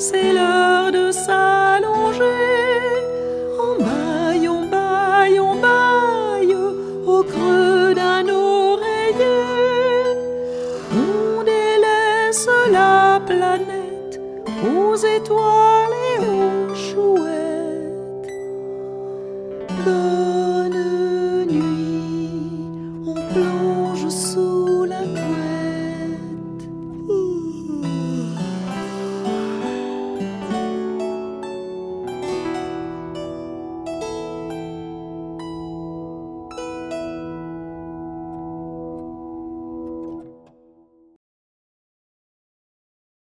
c'est l'heure de s'allonger. On baille, on baille, on baille au creux d'un oreiller. On délaisse la planète aux étoiles